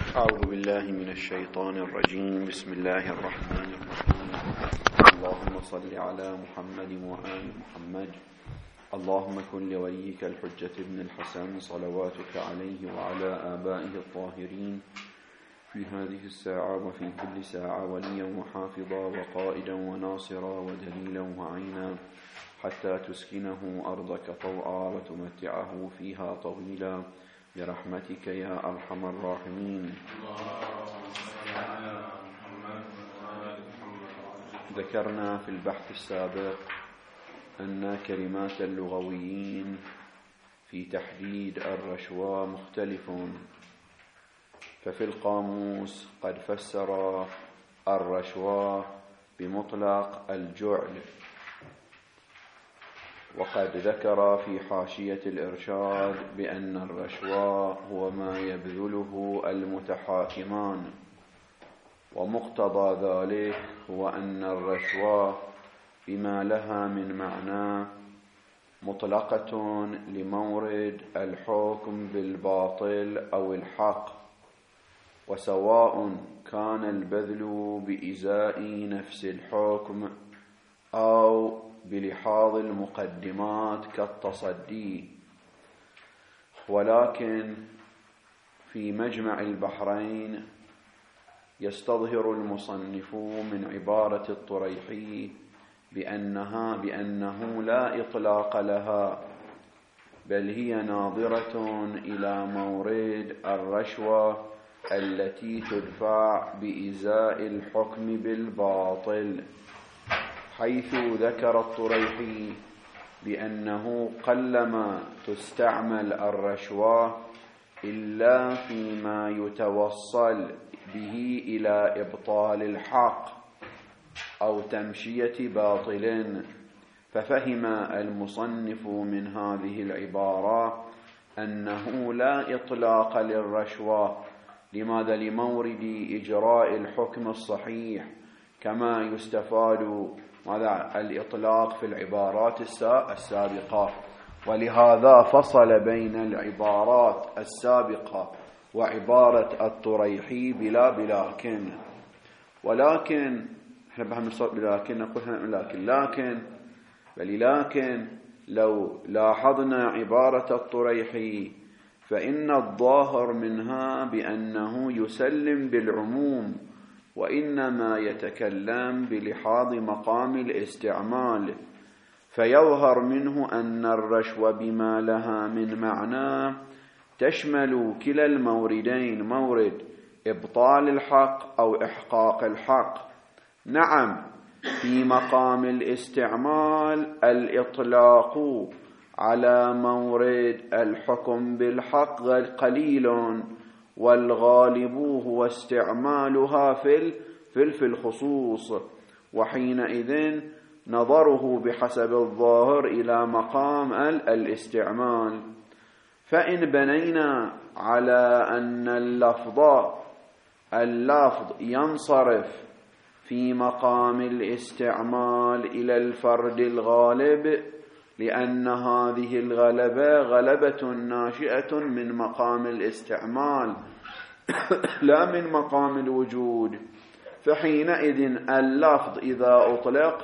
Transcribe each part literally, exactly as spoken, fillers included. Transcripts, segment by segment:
أعوذ بالله من الشيطان الرجيم. بسم الله الرحمن الرحيم. اللهم صل على محمد وآل محمد. اللهم كن لوليك الحجة ابن الحسن صلواتك عليه وعلى آبائه الطاهرين في هذه الساعة وفي كل ساعة وليا وحافظا وقائدا وناصرا ودليلا وعينا حتى تسكنه أرضك طوعا وتمتعه فيها طويلا برحمتك يا أرحم الراحمين. ذكرنا في البحث السابق أن كلمات اللغويين في تحديد الرشوة مختلف، ففي القاموس قد فسر الرشوة بمطلق الجعل، وقد ذكر في حاشية الإرشاد بأن الرشوة هو ما يبذله المتحاكمان، ومقتضى ذلك هو أن الرشوة بما لها من معنى مطلقة لمورد الحكم بالباطل أو الحق، وسواء كان البذل بإزاء نفس الحكم أو بلحاظ المقدمات كالتصدي. ولكن في مجمع البحرين يستظهر المصنف من عبارة الطريحي بأنها بأنه لا إطلاق لها، بل هي ناظرة إلى مورد الرشوة التي تدفع بإزاء الحكم بالباطل، حيث ذكر الطريحي بأنه قلما تستعمل الرشوة إلا فيما يتوصل به إلى إبطال الحق أو تمشية باطل. ففهم المصنف من هذه العبارة أنه لا إطلاق للرشوة. لماذا؟ لمورد إجراء الحكم الصحيح، كما يستفاد ماذا الإطلاق في العبارات السابقة. ولهذا فصل بين العبارات السابقة وعبارة الطريحي بلا بلاكن. ولكن احنا بهم الصوت بلاكن نقول لكن لكن بل لكن لو لاحظنا عبارة الطريحي فإن الظاهر منها بأنه يسلم بالعموم، وإنما يتكلم بلحاظ مقام الاستعمال، فيظهر منه أن الرشوة بما لها من معنى تشمل كلا الموردين، مورد إبطال الحق أو إحقاق الحق. نعم، في مقام الاستعمال الإطلاق على مورد الحكم بالحق قليل، والغالب هو استعمالها في في الخصوص، وحينئذ نظره بحسب الظاهر إلى مقام الاستعمال. فإن بنينا على أن اللفظ اللفظ ينصرف في مقام الاستعمال إلى الفرد الغالب، لأن هذه الغلبة غلبة ناشئة من مقام الاستعمال لا من مقام الوجود، فحينئذ اللفظ إذا أطلق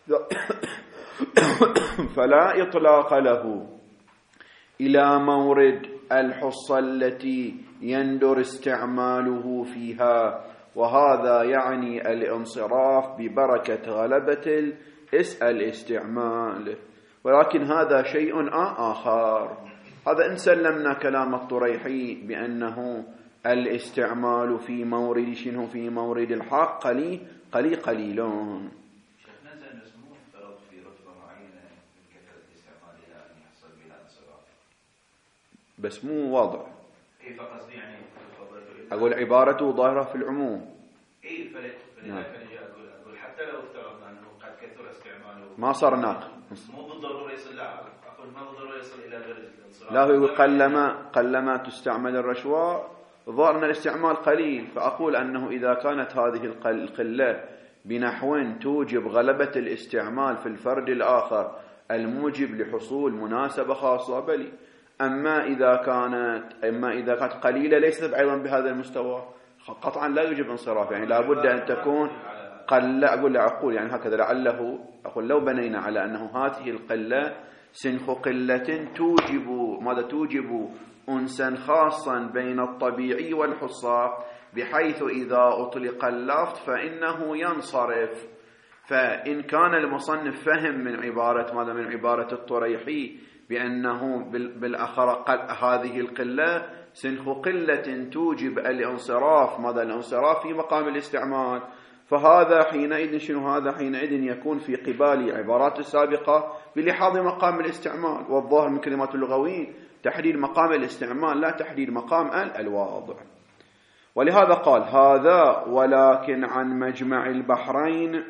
فلا إطلاق له إلى مورد الحصة التي يندر استعماله فيها، وهذا يعني الانصراف ببركة غلبة الاستعمال. ولكن هذا شيء آخر. هذا إن سلمنا كلام الطريحي بأنه الاستعمال في مورد شنو في مورد الحق قليل قليل قليلون. شيخنا زين بس مو افترض في رتبة معينة من كثرة استعمالها أن يحصل بها انصراف، بس مو واضح. إيه فقصدي يعني أقول عبارته ظاهرة في العموم. إيه فلذلك أنا أقول أقول حتى لو افترضنا أنه قد كثر استعماله ما صار ناقل، مو بالضرورة يصل لا أقول ما بالضرورة يصل إلى درجة الانصراف. لا، هو يقول قلما قلما تستعمل الرشوة ظهر أن الاستعمال قليل، فأقول أنه إذا كانت هذه القلة بنحو توجب غلبة الاستعمال في الفرد الآخر الموجب لحصول مناسبة خاصة، بل أما إذا كانت أما إذا كانت قليلة ليست أيضا بهذا المستوى قطعا لا يوجب انصراف، يعني لابد أن تكون قل. أقول أقول يعني هكذا لعله أقول لو بنينا على أنه هذه القلة سنخ قلة توجب ماذا توجب أنسا خاصا بين الطبيعي والحصى، بحيث إذا أطلق اللفظ فإنه ينصرف. فإن كان المصنف فهم من عبارة ماذا من عبارة الطريحي بأنه بالأخر هذه القلة سنخ قلة توجب الانصراف، ماذا الانصراف في مقام الاستعمال، فهذا حينئذ شنو هذا حينئذ يكون في قبال عبارات السابقة بلحاظ مقام الاستعمال، والظاهر من كلمات اللغويين تحديد مقام الاستعمال لا تحديد مقام الواضع. ولهذا قال هذا ولكن عن مجمع البحرين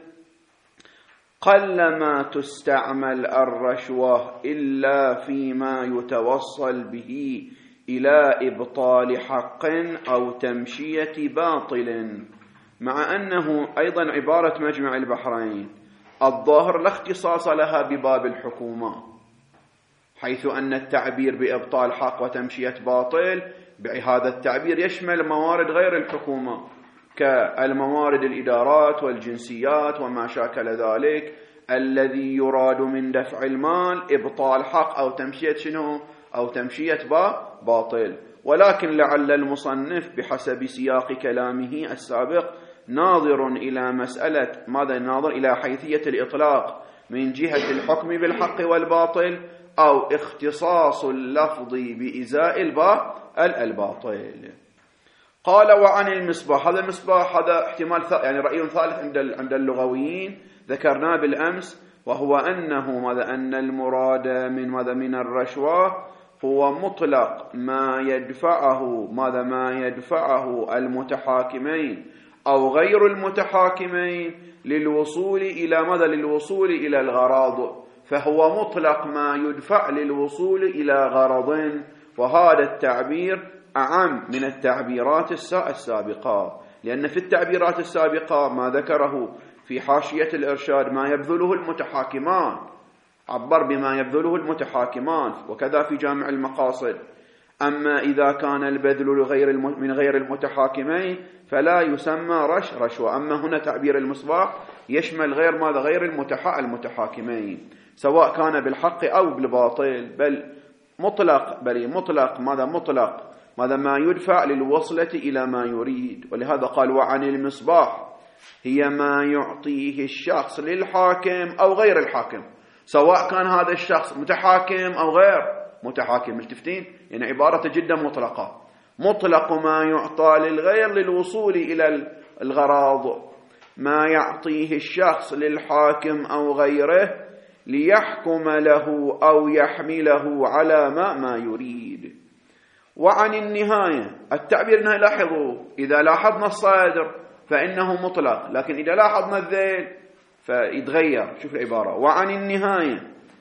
قلما تستعمل الرشوة إلا فيما يتوصل به إلى إبطال حق أو تمشية باطل، مع أنه أيضا عبارة مجمع البحرين الظاهر لا اختصاص لها بباب الحكومة، حيث أن التعبير بإبطال حق وتمشية باطل بهذا التعبير يشمل موارد غير الحكومة كالموارد الإدارات والجنسيات وما شاكل ذلك، الذي يراد من دفع المال إبطال حق أو تمشية شنو أو تمشية باطل. ولكن لعل المصنف بحسب سياق كلامه السابق ناظر إلى مسألة ماذا ناظر إلى حيثية الإطلاق من جهة الحكم بالحق والباطل أو اختصاص اللفظ بإزاء الباطل. قال وعن المصباح، هذا المصباح هذا احتمال يعني رأي ثالث عند عند اللغويين ذكرناه بالأمس، وهو أنه ماذا أن المراد من ماذا من الرشوة هو مطلق ما يدفعه ماذا ما يدفعه المتحاكمين أو غير المتحاكمين للوصول إلى ماذا للوصول إلى الغرض، فهو مطلق ما يدفع للوصول إلى غرض، وهذا التعبير أعم من التعبيرات السابقة، لأن في التعبيرات السابقة ما ذكره في حاشية الإرشاد ما يبذله المتحاكمان، عبر بما يبذله المتحاكمان، وكذا في جامع المقاصد. أما إذا كان البذل لغير من غير المتحاكمين فلا يسمى رش رشوة. أما هنا تعبير المصباح يشمل غير ماذا غير المتحا المتحاكمين سواء كان بالحق أو بالباطل، بل مطلق بل مطلق ماذا مطلق ماذا ما يدفع للوصلة إلى ما يريد. ولهذا قال وعن المصباح هي ما يعطيه الشخص للحاكم أو غير الحاكم، سواء كان هذا الشخص متحاكم أو غير متحاكم. ملتفتين يعني عبارة جدا مطلقة، مطلق ما يعطى للغير للوصول إلى الغراض، ما يعطيه الشخص للحاكم أو غيره ليحكم له أو يحمله على ما ما يريد. وعن النهاية التعبير هنا لاحظوا إذا لاحظنا الصادر فإنه مطلق، لكن إذا لاحظنا الذيل فيتغير. شوف العبارة وعن النهاية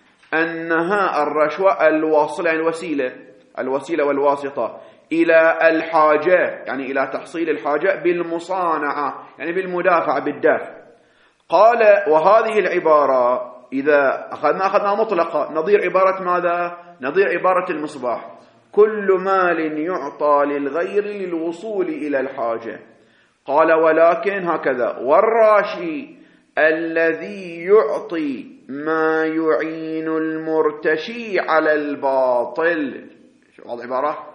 أنها الرشوة الواصلة يعني الوسيلة الوسيلة والواسطة إلى الحاجة يعني إلى تحصيل الحاجة بالمصانعة يعني بالمدافع بالدفع. قال وهذه العبارة إذا أخذنا أخذنا مطلقة نظير عبارة ماذا نظير عبارة المصباح كل مال يعطى للغير للوصول إلى الحاجة. قال ولكن هكذا والراشي الذي يعطي ما يعين المرتشي على الباطل. شو هذه العبارة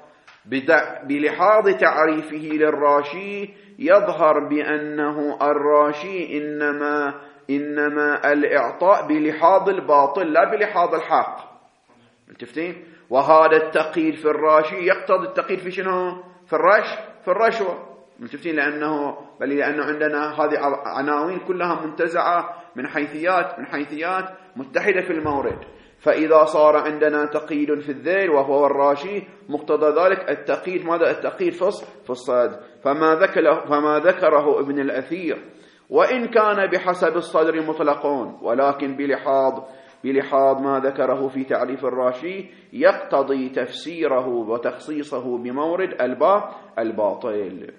بلحاظ تعريفه للراشي يظهر بأنه الراشي إنما إنما الإعطاء بلحاظ الباطل لا بلحاظ الحق. ملتفتين؟ وهذا التقييد في الراشي يقتضي التقييد في شنو في الرش في الرشوة. ملتفتين؟ لأنه بل لأنه عندنا هذه عناوين كلها منتزعة من حيثيات من حيثيات متحدة في المورد، فإذا صار عندنا تقييد في الذيل وهو الراشي مقتضى ذلك التقييد ماذا التقييد في الصاد. فما ذكره فما ذكره ابن الأثير وإن كان بحسب الصدر مطلقون، ولكن بلحاظ بلحاظ ما ذكره في تعريف الراشي يقتضي تفسيره وتخصيصه بمورد البا الباطل.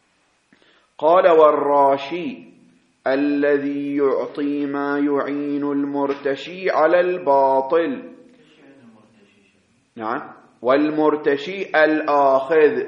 قال والراشي الذي يعطي ما يعين المرتشي على الباطل. نعم والمرتشي الآخذ،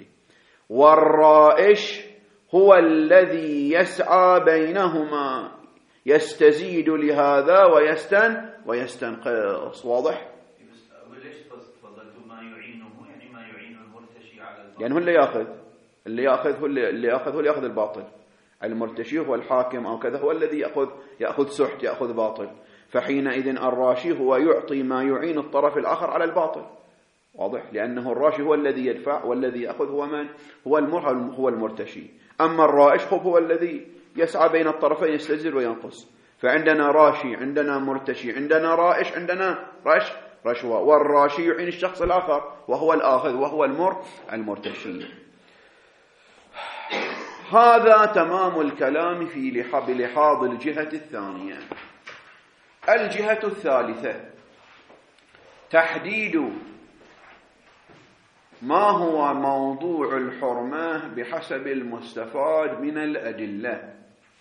والرائش هو الذي يسعى بينهما، يستزيد لهذا ويستن ويستنقص. واضح؟ وليش تفضلتوا ما يعينه؟ يعني ما يعين المرتشي على الباطل، يعني هو اللي ياخذ اللي ياخذ هو اللي ياخذ هو اللي ياخذ الباطل. المرتشي هو الحاكم أو كذا، هو الذي يأخذ يأخذ سحت، يأخذ باطل. فحينئذ الراشي هو يعطي ما يعين الطرف الآخر على الباطل. واضح؟ لأنه الراشي هو الذي يدفع، والذي يأخذ هو من؟ هو المرهب، هو المرتشي. أما الرائش هو الذي يسعى بين الطرفين، يستزيد وينقص. فعندنا راشي، عندنا مرتشي، عندنا رائش، عندنا رش رشوة. والراشي يعين الشخص الآخر وهو الآخذ، وهو المر المرتشي. هذا تمام الكلام في بلحاظ الجهة الثانية. الجهة الثالثة تحديد ما هو موضوع الحرمة بحسب المستفاد من الأدلة.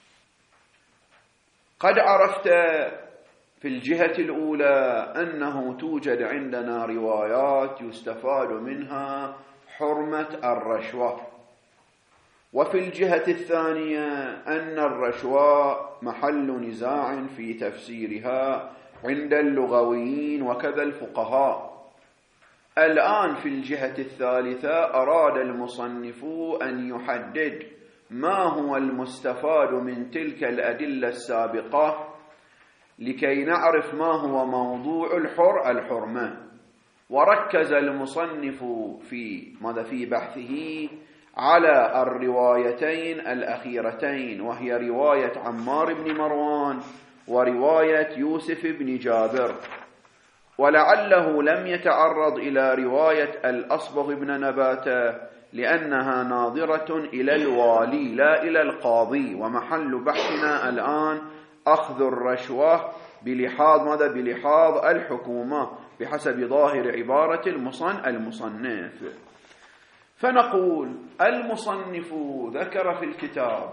قد عرفت في الجهة الأولى أنه توجد عندنا روايات يستفاد منها حرمة الرشوة، وفي الجهة الثانية أن الرشوة محل نزاع في تفسيرها عند اللغويين وكذا الفقهاء. الآن في الجهة الثالثة أراد المصنف أن يحدد ما هو المستفاد من تلك الأدلة السابقة لكي نعرف ما هو موضوع الحر الحرمة. وركز المصنف في ماذا في بحثه على الروايتين الأخيرتين، وهي رواية عمار بن مروان ورواية يوسف بن جابر، ولعله لم يتعرض إلى رواية الأصبغ بن نباتة لأنها ناظرة إلى الوالي لا إلى القاضي. ومحل بحثنا الآن أخذ الرشوة بلحاظ ماذا؟ بلحاظ الحكومة بحسب ظاهر عبارة المصن المصنف. فنقول المصنف ذكر في الكتاب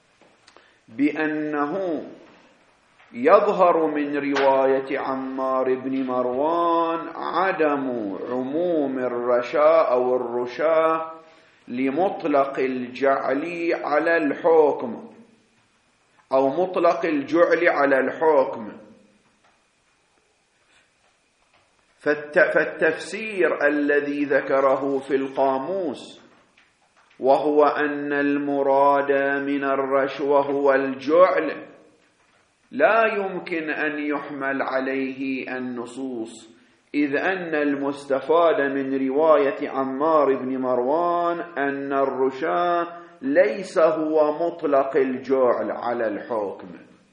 بأنه يظهر من رواية عمار بن مروان عدم عموم الرشاء أو الرشاة لمطلق الجعل على الحكم أو مطلق الجعل على الحكم. فالتفسير الذي ذكره في القاموس وهو أن المراد من الرشوة هو الجعل لا يمكن أن يحمل عليه النصوص، إذ أن المستفاد من رواية عمار بن مروان أن الرشاة ليس هو مطلق الجعل على الحكم.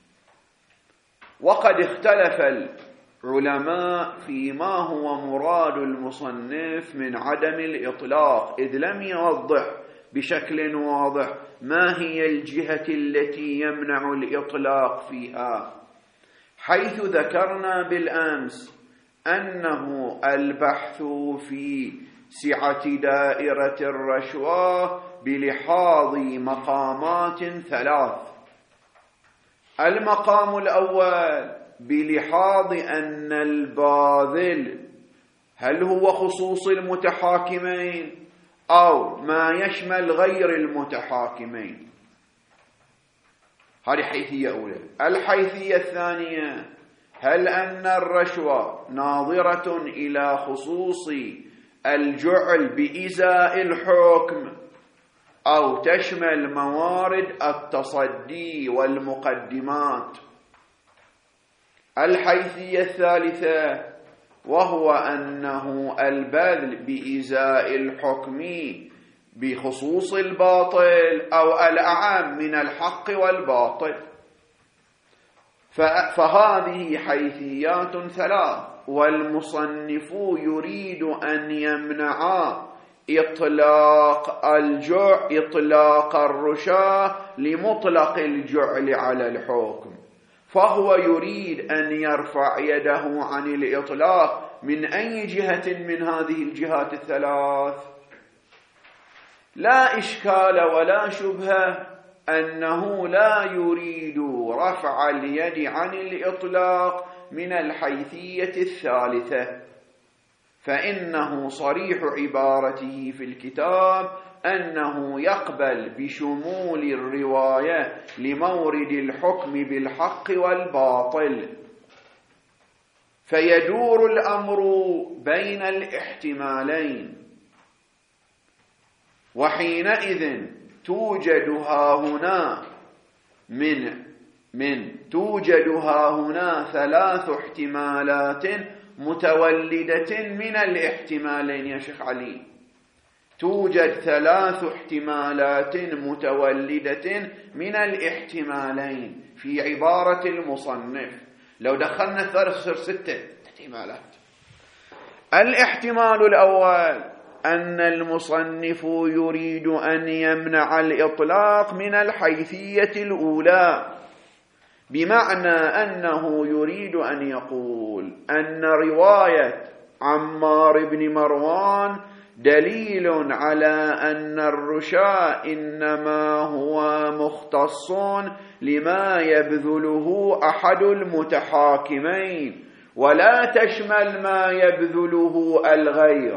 وقد اختلف العلماء فيما هو مراد المصنف من عدم الإطلاق، إذ لم يوضح بشكل واضح ما هي الجهة التي يمنع الإطلاق فيها، حيث ذكرنا بالأمس أنه البحث في سعة دائرة الرشوة بلحاظ مقامات ثلاث. المقام الأول بلحاظ أن الباذل هل هو خصوص المتحاكمين أو ما يشمل غير المتحاكمين. هذه حيثية أولى. الحيثية الثانية هل أن الرشوة ناظرة إلى خصوص الجعل بإزاء الحكم أو تشمل موارد التصدي والمقدمات. الحيثية الثالثة وهو أنه البذل بإزاء الحكم بخصوص الباطل أو الأعم من الحق والباطل. فهذه حيثيات ثلاث، والمصنف يريد أن يمنع إطلاق الجع إطلاق الرشاة لمطلق الجعل على الحكم، فهو يريد أن يرفع يده عن الإطلاق من أي جهة من هذه الجهات الثلاث. لا إشكال ولا شبهة أنه لا يريد رفع اليد عن الإطلاق من الحيثية الثالثة، فإنه صريح عبارته في الكتاب أنه يقبل بشمول الرواية لمورد الحكم بالحق والباطل، فيدور الأمر بين الاحتمالين، وحينئذ توجد هاهنا من من توجد هاهنا ثلاث احتمالات متولدة من الاحتمالين. يا شيخ علي، توجد ثلاث احتمالات متولدة من الاحتمالين في عبارة المصنف. لو دخلنا الثالث صار ستة احتمالات. الاحتمال الأول أن المصنف يريد أن يمنع الإطلاق من الحيثية الأولى، بمعنى أنه يريد أن يقول أن رواية عمار بن مروان دليل على أن الرشا إنما هو مختص لما يبذله أحد المتحاكمين، ولا تشمل ما يبذله الغير،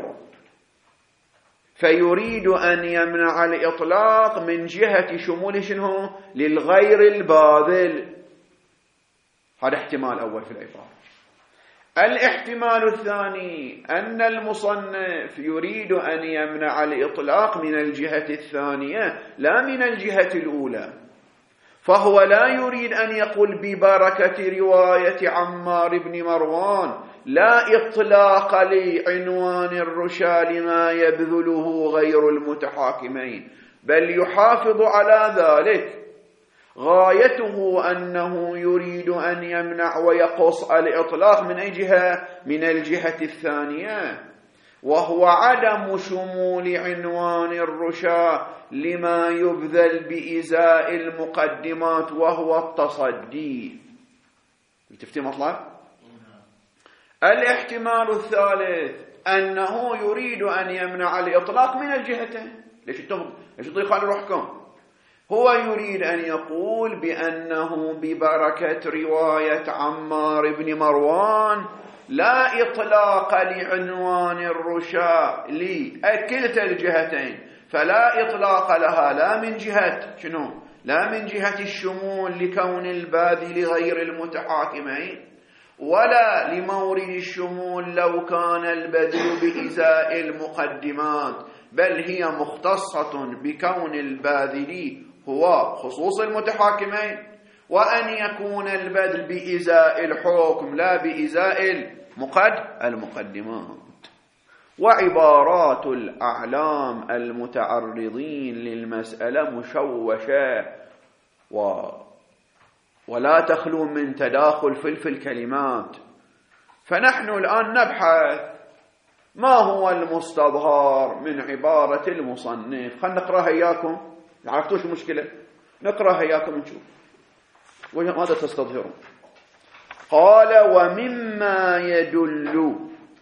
فيريد أن يمنع الإطلاق من جهة شمول شنو للغير الباذل. هذا احتمال أول في العبارة. الاحتمال الثاني أن المصنف يريد أن يمنع الإطلاق من الجهة الثانية لا من الجهة الأولى، فهو لا يريد أن يقول ببركة رواية عمار بن مروان لا إطلاق لعنوان الرشا لما يبذله غير المتحاكمين، بل يحافظ على ذلك. غايته أنه يريد أن يمنع ويقص الإطلاق من أي جهة؟ من الجهة الثانية، وهو عدم شمول عنوان الرشا لما يبذل بإزاء المقدمات وهو التصدي. تفتي مطلع؟ الاحتمال الثالث أنه يريد أن يمنع الإطلاق من الجهتين. ليش تضيق على روحكم؟ هو يريد أن يقول بأنه ببركة رواية عمار بن مروان لا إطلاق لعنوان الرشا لكلتا الجهتين، فلا إطلاق لها لا من جهة شنو؟ لا من جهة الشمول لكون الباذل غير المتحاكمين، ولا لمورد الشمول لو كان البذل بإزاء المقدمات، بل هي مختصة بكون الباذل هو خصوص المتحاكمين، وأن يكون البذل بإزاء الحكم لا بإزاء المقدمات. وعبارات الأعلام المتعرضين للمسألة مشوشة و ولا تخلو من تداخل في الكلمات. فنحن الآن نبحث ما هو المستظهر من عبارة المصنف. خلنا نقرأها إياكم، عرفتوش المشكلة؟ نقرأها إياكم نشوف وماذا تستظهرون. قال ومما يدل،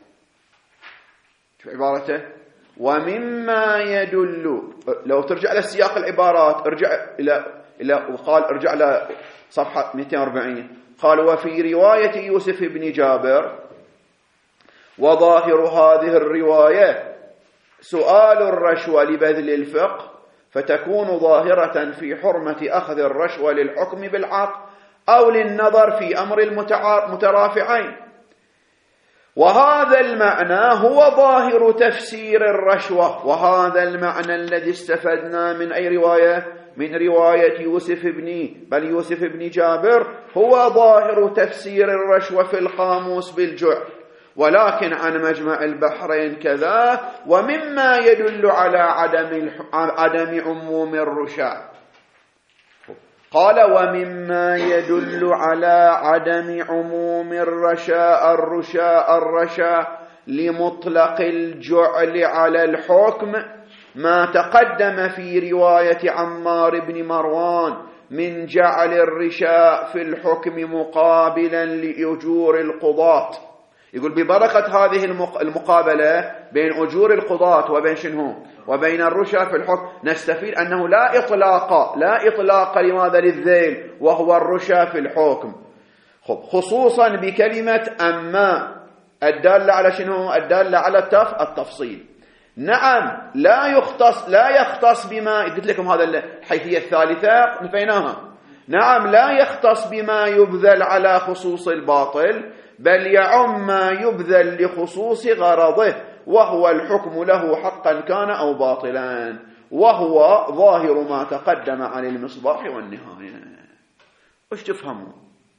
شو عبارته؟ ومما يدل، لو ترجع لسياق العبارات ارجع إلى إلى وقال ارجع إلى صفحة مئتين وأربعين. قال وفي رواية يوسف بن جابر، وظاهر هذه الرواية سؤال الرشوة لبذل الفقه، فتكون ظاهرة في حرمة أخذ الرشوة للحكم بالحق أو للنظر في أمر المترافعين. وهذا المعنى هو ظاهر تفسير الرشوة، وهذا المعنى الذي استفدنا من أي رواية؟ من رواية يوسف بن بل يوسف بن جابر، هو ظاهر تفسير الرشوة في القاموس بالجعل، ولكن عن مجمع البحرين كذا. ومما يدل على عدم عدم عموم الرشا، قال ومما يدل على عدم عموم الرشا الرشا الرشا لمطلق الجعل على الحكم ما تقدم في رواية عمار بن مروان من جعل الرشاء في الحكم مقابلا لأجور القضاة. يقول ببركة هذه المقابلة بين أجور القضاة وبين شنو؟ وبين الرشا في الحكم نستفيد أنه لا إطلاق لا إطلاق لماذا؟ للذيل، وهو الرشا في الحكم، خصوصا بكلمة أما الدالة على شنو؟ الدالة على التف التفصيل. نعم لا يختص لا يختص بما قلت لكم، هذا الحيثية الثالثة نفيناها. نعم لا يختص بما يبذل على خصوص الباطل، بل يعم ما يبذل لخصوص غرضه، وهو الحكم له حقا كان أو باطلا، وهو ظاهر ما تقدم عن المصباح والنهاية. وش تفهموا؟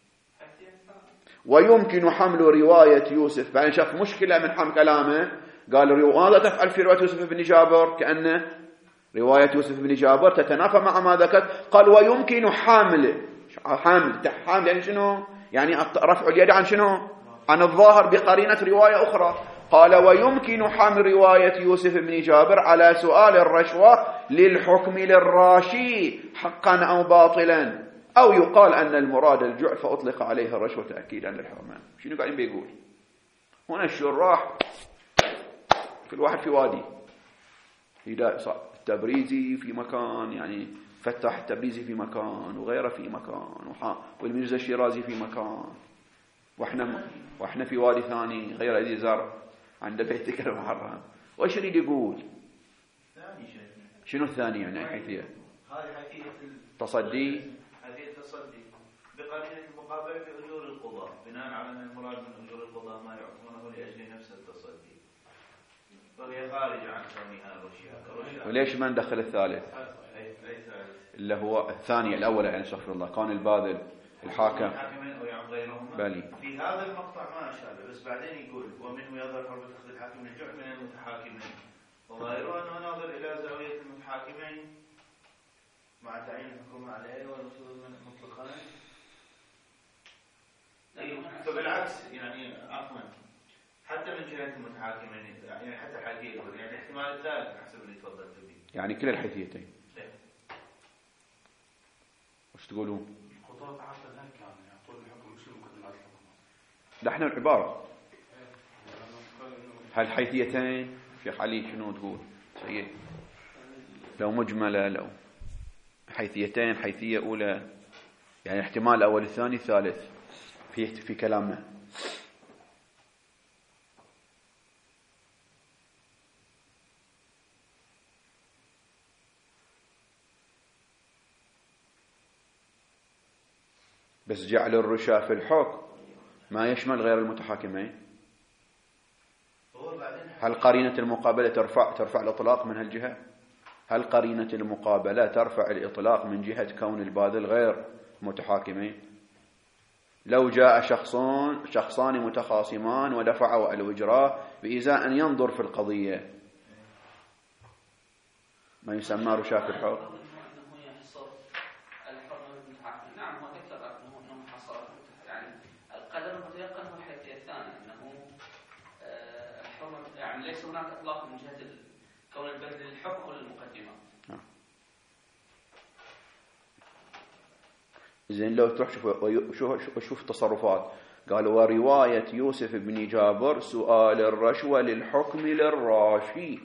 ويمكن حمل رواية يوسف، بعدين شاف مشكلة من حمل كلامه، قال ماذا تفعل في رواية يوسف بن جابر؟ كأن رواية يوسف بن جابر تتنافى مع ما ذكرت. قال ويمكن حمل حمل حمل يعني شنو؟ يعني رفع اليد عن شنو؟ عن الظاهر بقرينة رواية أخرى. قال ويمكن حمل رواية يوسف بن جابر على سؤال الرشوة للحكم للراشي حقا أو باطلا، أو يقال أن المراد الجوع فأطلق عليه الرشوة تأكيدا للحرمان. شنو قاعدين بيقول هنا الشراح؟ كل واحد في وادي. التبريزي في مكان، يعني فتح التبريزي في مكان، وغيره في مكان، والميرزا الشيرازي في مكان، واحنا واحنا في وادي ثاني غير ذي زرع عند بيتك المحرم. وش يريد يقول؟ شنو الثاني يعني حيثية؟ هذه حيثية التصدي، حيثية التصدي بقرينة المقابلة في أجور القضاء، بناء على أن المراد من أجور القضاء ما يعطونه لأجل نفس التصدي، وهي خارجة عن كونها رشيا. وليش ما ندخل الثالث اللي هو الثاني الأول؟ يعني استغفر الله، كان الباذل الحاكم بلي. في هذا المقطع ما أشابه، بس بعدين يقول ومنه يظهر حرمة أخذ الحاكم من الجوع من المتحاكمين، وظاهره أنه ناظر إلى زاوية المتحاكمين مع تعيين الحكومة عليه والوصول مطلقا. فبالعكس يعني عفوا حتى من جهة المتحاكمين، يعني حتى الحيثية يقول يعني الاحتمال الثالث حسب اللي تفضلت به، يعني كل الحيثيتين. وش تقولون؟ القضاء تعطل هيك يعني يعطون الحكم مش المقدمات الحكم. نحن العبارة هالحيثيتين شيخ علي شنو تقول؟ سيد لو مجملة، لو حيثيتين، حيثية أولى يعني احتمال أول الثاني الثالث في في كلامنا. بس جعل الرشا في الحكم ما يشمل غير المتحاكمين. هل قرينة المقابلة ترفع ترفع الإطلاق من هالجهة؟ هل قرينة المقابلة ترفع الإطلاق من جهة كون الباذل غير متحاكمين؟ لو جاء شخصان شخصان متخاصمان ودفعوا الإجراء بإزاء أن ينظر في القضية، ما يسمى رشا في الحكم؟ ليس هناك إطلاق من جهة كون البذل للحكم وللمقدمة. زين لو تروح شوف شوف تصرفات، قال ورواية يوسف بن جابر سؤال الرشوة للحكم للراشي.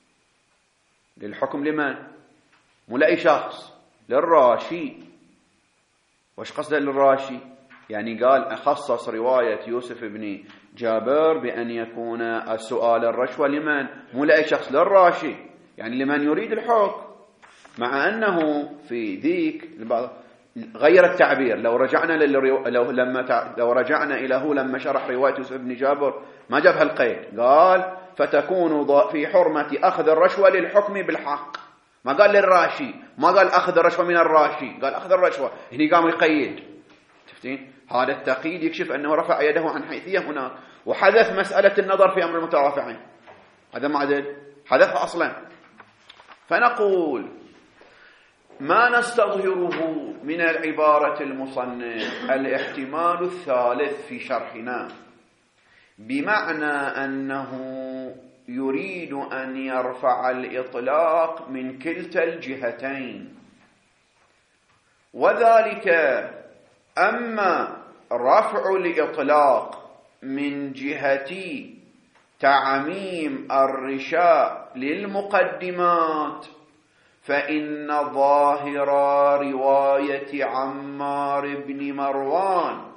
للحكم لمن؟ مو لأي شخص، للراشي. وش قصده للراشي؟ يعني قال أخصص رواية يوسف بن جابر بأن يكون السؤال الرشوة لمن؟ مو لأي شخص، للراشي، يعني لمن يريد الحكم. مع أنه في ذيك غير التعبير. لو رجعنا للرو... لو لما لو رجعنا إلى هو لما شرح رواية يوسف بن جابر ما جاب هالقيد، قال فتكون في حرمة أخذ الرشوة للحكم بالحق، ما قال للراشي، ما قال أخذ الرشوة من الراشي، قال أخذ الرشوة. هني قام يقيد. شفتين؟ هذا التقييد يكشف أنه رفع يده عن حيثية هناك، وحذف مسألة النظر في أمر المترافعين. هذا ما عدل، حذفها أصلا. فنقول ما نستظهره من العبارة المصنف الاحتمال الثالث في شرحنا، بمعنى أنه يريد أن يرفع الإطلاق من كلتا الجهتين، وذلك أما رفع الإطلاق من جهة تعميم الرشاء للمقدمات، فإن ظاهر رواية عمار بن مروان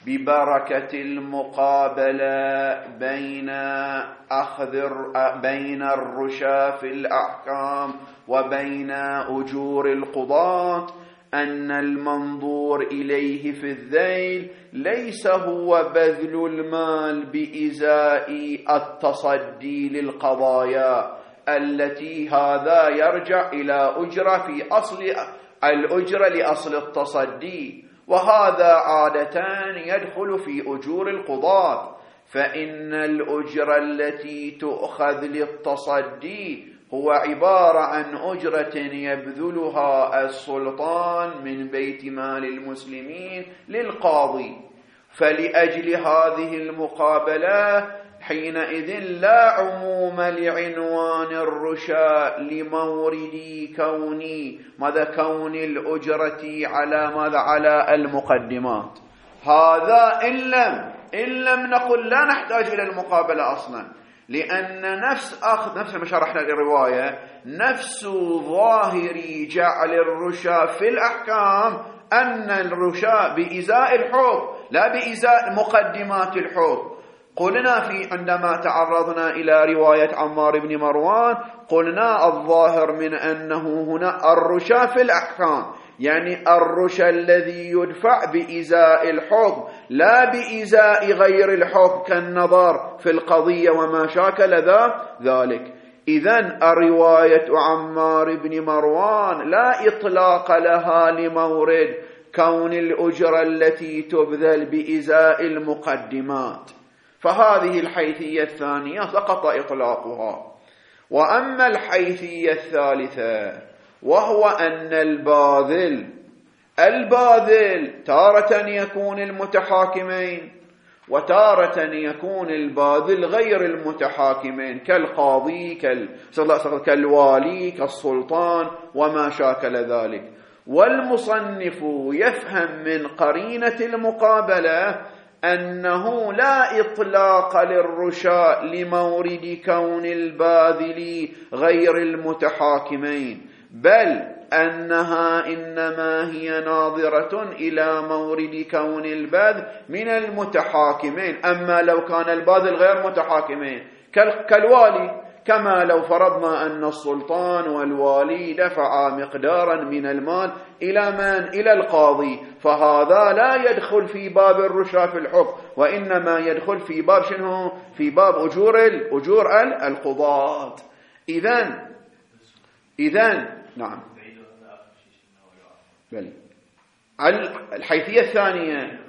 ببركة المقابلة بين أخذ بين الرشا في الأحكام وبين أجور القضاة أن المنظور إليه في الذيل ليس هو بذل المال بإزاء التصدي للقضايا التي هذا يرجع إلى أجرة في أصل الأجرة لأصل التصدي، وهذا عادة يدخل في أجور القضاة، فإن الأجرة التي تؤخذ للتصدي هو عبارة عن أجرة يبذلها السلطان من بيت مال المسلمين للقاضي. فلأجل هذه المقابلة حينئذ لا عموم لعنوان الرشا لمورد كوني ماذا كون الأجرة على ماذا على المقدمات. هذا إن لم إن لم نقل لا نحتاج إلى المقابلة أصلا، لأن نفس أخذ نفس ما شرحنا الرواية نفس ظاهر جعل الرشا في الأحكام أن الرشا بإزاء الحكم لا بإزاء مقدمات الحكم. قلنا في عندما تعرضنا إلى رواية عمار بن مروان قلنا الظاهر من أنه هنا الرشا في الأحكام، يعني الرشا الذي يدفع بإزاء الحكم لا بإزاء غير الحكم كالنظر في القضية وما شاكل ذلك. إذن الرواية عمار بن مروان لا إطلاق لها لمورد كون الأجرة التي تبذل بإزاء المقدمات، فهذه الحيثية الثانية سقط إطلاقها. وأما الحيثية الثالثة وهو أن الباذل الباذل تارة يكون المتحاكمين وتارة يكون الباذل غير المتحاكمين كالقاضي كالوالي كالسلطان وما شاكل ذلك. والمصنف يفهم من قرينة المقابلة أنه لا إطلاق للرشا لمورد كون الباذل غير المتحاكمين، بل أنها إنما هي ناظرة إلى مورد كون الباذل من المتحاكمين. أما لو كان الباذل غير متحاكمين كالوالي، كما لو فرضنا أن السلطان والوالي دفعا مقدارا من المال إلى من؟ إلى القاضي، فهذا لا يدخل في باب الرشا في الحكم، وإنما يدخل في باب شنو؟ في باب أجور الأجور القضاة. إذن إذن نعم بلي الحيثية الثانية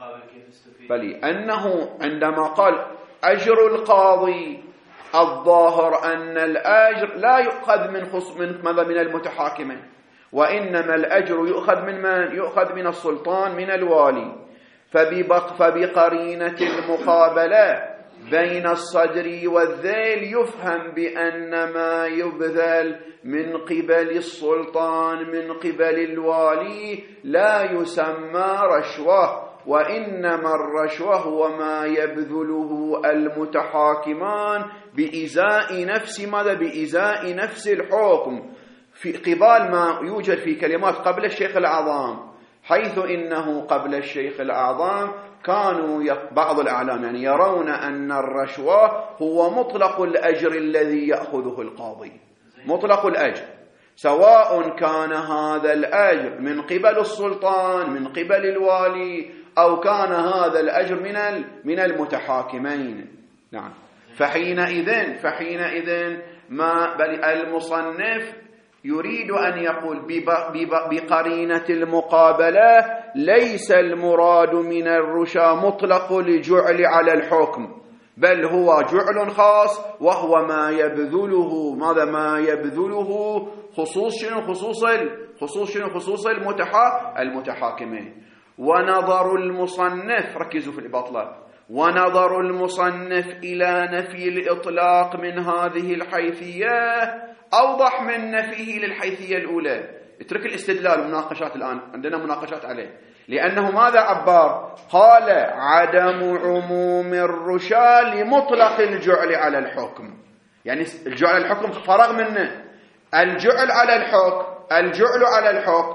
بلي أنه عندما قال أجر القاضي الظاهر أن الأجر لا يؤخذ من خص من ماذا من المتحاكمين، وإنما الأجر يؤخذ من من؟ يؤخذ من السلطان من الوالي. فببق فبقرينة المقابلة بين الصدر والذيل يفهم بأن ما يبذل من قبل السلطان من قبل الوالي لا يسمى رشوة، وإنما الرشوة هو ما يبذله المتحاكمان بإزاء نفس ماذا؟ بإزاء نفس الحكم، في قبال ما يوجد في كلمات قبل الشيخ الأعظم، حيث إنه قبل الشيخ الأعظم كانوا بعض الأعلام يعني يرون أن الرشوة هو مطلق الأجر الذي يأخذه القاضي، مطلق الأجر، سواء كان هذا الأجر من قبل السلطان من قبل الوالي أو كان هذا الأجر من من المتحاكمين. نعم. فحينئذ فحينئذ ما بل المصنف يريد أن يقول بقرينة المقابلة ليس المراد من الرشا مطلق الجعل على الحكم، بل هو جعل خاص وهو ما يبذله ماذا ما يبذله خصوص شنو خصوص خصوص شنو خصوص المتحا المتحاكمين. ونظر المصنف ركزوا في الإباطلة ونظر المصنف إلى نفي الإطلاق من هذه الحيثية أوضح من نفيه للحيثية الأولى. اترك الاستدلال المناقشات الآن عندنا مناقشات عليه، لأنه ماذا عبر؟ قال عدم عموم الرشا لمطلق الجعل على الحكم، يعني الجعل على الحكم فرغ منه. الجعل على الحكم الجعل على الحكم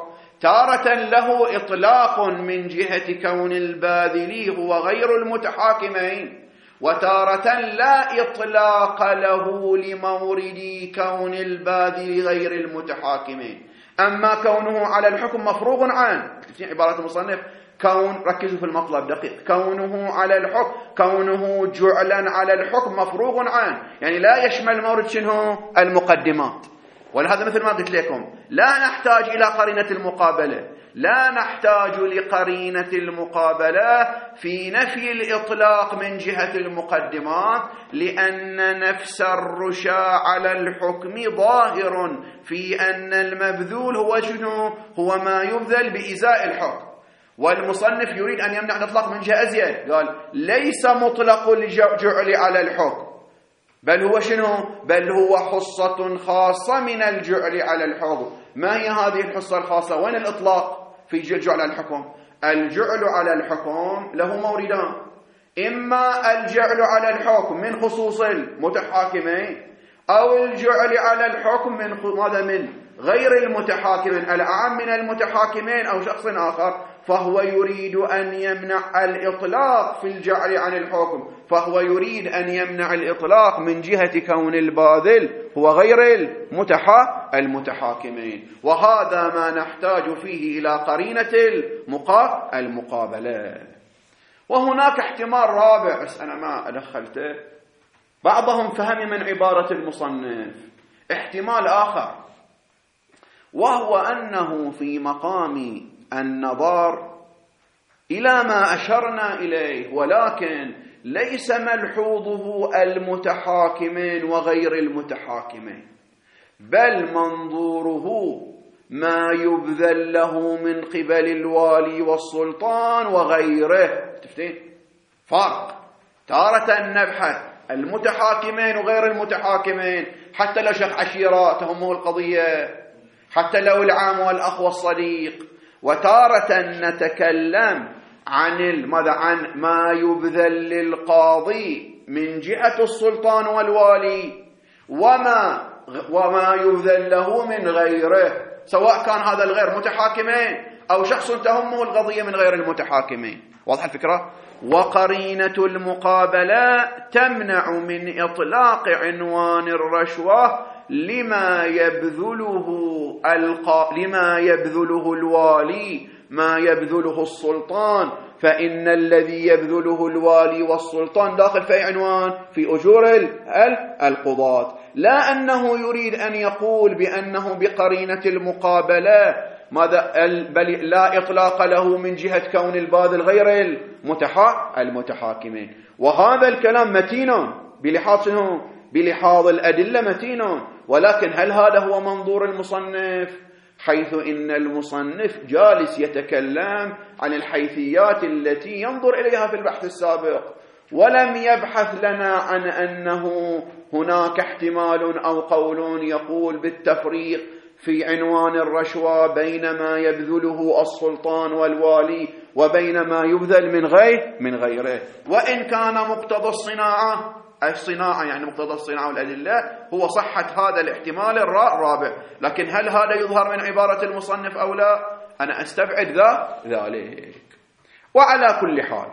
تارة له إطلاق من جهة كون الباذل هو غير المتحاكمين، وتارة لا إطلاق له لمورد كون الباذل غير المتحاكمين. أما كونه على الحكم مفروغ عنه، عبارة المصنف كون، ركزوا في المطلب دقيق، كونه على الحكم، كونه جعلا على الحكم مفروغ عنه، يعني لا يشمل مورد شنو؟ المقدمات. ولهذا مثل ما قلت لكم لا نحتاج إلى قرينة المقابلة، لا نحتاج لقرينة المقابلة في نفي الإطلاق من جهة المقدمات، لأن نفس الرشا على الحكم ظاهر في أن المبذول هو شنو؟ هو ما يبذل بإزاء الحكم. والمصنف يريد أن يمنع الإطلاق من جهة أزيد، قال ليس مطلق الجعل على الحكم، بل هو شنو؟ بل هو حصة خاصة من الجعل على الحكم. ما هي هذه الحصة الخاصة؟ وين الإطلاق في الجعل على الحكم؟ الجعل على الحكم له موردان، إما الجعل على الحكم من خصوص المتحاكمين، أو الجعل على الحكم من ماذا؟ من غير المتحاكمين، الأعم من المتحاكمين أو شخص آخر. فهو يريد أن يمنع الإطلاق في الجعل عن الحكم، فهو يريد أن يمنع الإطلاق من جهة كون الباذل هو غير المتحا المتحاكمين. وهذا ما نحتاج فيه إلى قرينة المقا... المقابلة. وهناك احتمال رابع بس أنا ما أدخلته، بعضهم فهم من عبارة المصنف احتمال آخر، وهو أنه في مقام النظر إلى ما أشرنا إليه، ولكن ليس ملحوظه المتحاكمين وغير المتحاكمين، بل منظوره ما يبذل له من قبل الوالي والسلطان وغيره. تفتين فرق، تارة نبحث المتحاكمين وغير المتحاكمين، حتى لو شيخ عشيرة تهمه القضية، حتى لو العام والأخ والصديق، وتارة نتكلم عن ماذا؟ عن ما يبذل للقاضي من جهة السلطان والوالي، وما وما يبذل له من غيره، سواء كان هذا الغير متحاكمين أو شخص تهمه القضية من غير المتحاكمين. واضح الفكرة؟ وقرينة المقابلة تمنع من إطلاق عنوان الرشوة لما يبذله القا... لما يبذله الوالي ما يبذله السلطان، فإن الذي يبذله الوالي والسلطان داخل في عنوان في أجور القضاة، لا أنه يريد أن يقول بأنه بقرينة المقابلة ماذا، بل لا إطلاق له من جهة كون الباذل غير المتحا... المتحاكمين. وهذا الكلام متين بلحاظ بلحاظ الأدلة متين، ولكن هل هذا هو منظور المصنف؟ حيث إن المصنف جالس يتكلم عن الحيثيات التي ينظر إليها في البحث السابق، ولم يبحث لنا عن أنه هناك احتمال أو قول يقول بالتفريق في عنوان الرشوة بين ما يبذله السلطان والوالي وبين ما يبذل من غير من غيره. وإن كان مقتضى الصناعة الصناعة يعني مقتضى الصناعة والأدلة هو صحة هذا الاحتمال الرابع، لكن هل هذا يظهر من عبارة المصنف أو لا؟ أنا أستبعد ذا ذلك. وعلى كل حال